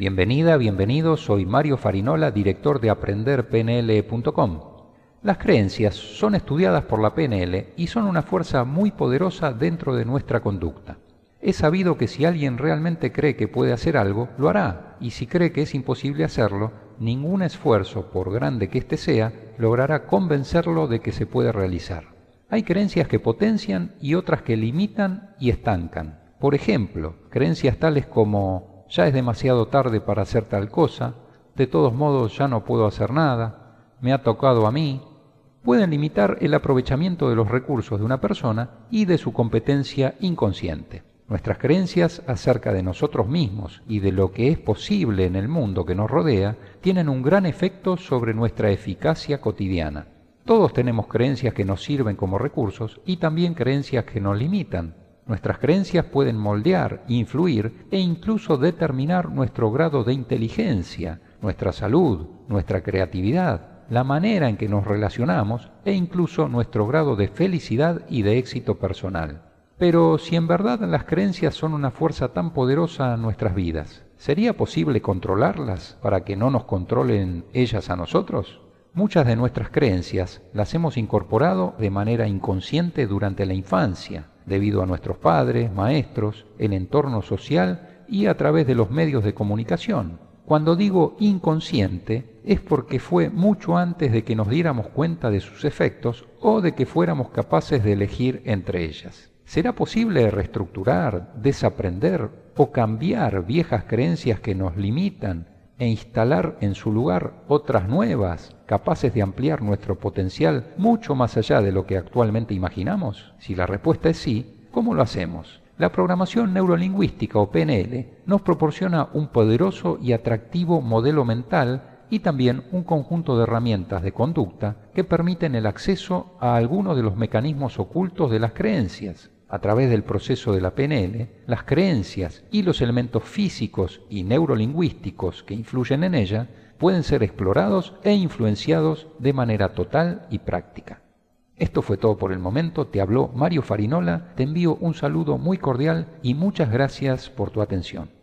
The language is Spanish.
Bienvenida, bienvenido, soy Mario Farinola, director de aprenderpnl.com. Las creencias son estudiadas por la PNL y son una fuerza muy poderosa dentro de nuestra conducta. Es sabido que si alguien realmente cree que puede hacer algo, lo hará, y si cree que es imposible hacerlo, ningún esfuerzo, por grande que éste sea, logrará convencerlo de que se puede realizar. Hay creencias que potencian y otras que limitan y estancan. Por ejemplo, creencias tales como ya es demasiado tarde para hacer tal cosa, de todos modos ya no puedo hacer nada, me ha tocado a mí, pueden limitar el aprovechamiento de los recursos de una persona y de su competencia inconsciente. Nuestras creencias acerca de nosotros mismos y de lo que es posible en el mundo que nos rodea tienen un gran efecto sobre nuestra eficacia cotidiana. Todos tenemos creencias que nos sirven como recursos y también creencias que nos limitan. Nuestras creencias pueden moldear, influir e incluso determinar nuestro grado de inteligencia, nuestra salud, nuestra creatividad, la manera en que nos relacionamos e incluso nuestro grado de felicidad y de éxito personal. Pero si en verdad las creencias son una fuerza tan poderosa en nuestras vidas, ¿sería posible controlarlas para que no nos controlen ellas a nosotros? Muchas de nuestras creencias las hemos incorporado de manera inconsciente durante la infancia, debido a nuestros padres, maestros, el entorno social y a través de los medios de comunicación. Cuando digo inconsciente es porque fue mucho antes de que nos diéramos cuenta de sus efectos o de que fuéramos capaces de elegir entre ellas. ¿Será posible reestructurar, desaprender o cambiar viejas creencias que nos limitan e instalar en su lugar otras nuevas, capaces de ampliar nuestro potencial mucho más allá de lo que actualmente imaginamos? Si la respuesta es sí, ¿cómo lo hacemos? La programación neurolingüística o PNL nos proporciona un poderoso y atractivo modelo mental y también un conjunto de herramientas de conducta que permiten el acceso a algunos de los mecanismos ocultos de las creencias. A través del proceso de la PNL, las creencias y los elementos físicos y neurolingüísticos que influyen en ella pueden ser explorados e influenciados de manera total y práctica. Esto fue todo por el momento, te habló Mario Farinola, te envío un saludo muy cordial y muchas gracias por tu atención.